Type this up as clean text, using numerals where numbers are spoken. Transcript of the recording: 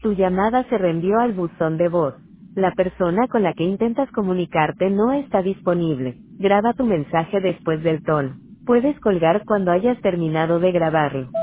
Tu llamada se reenvió al buzón de voz. La persona con la que intentas comunicarte no está disponible. Graba tu mensaje después del tono. Puedes colgar cuando hayas terminado de grabarlo.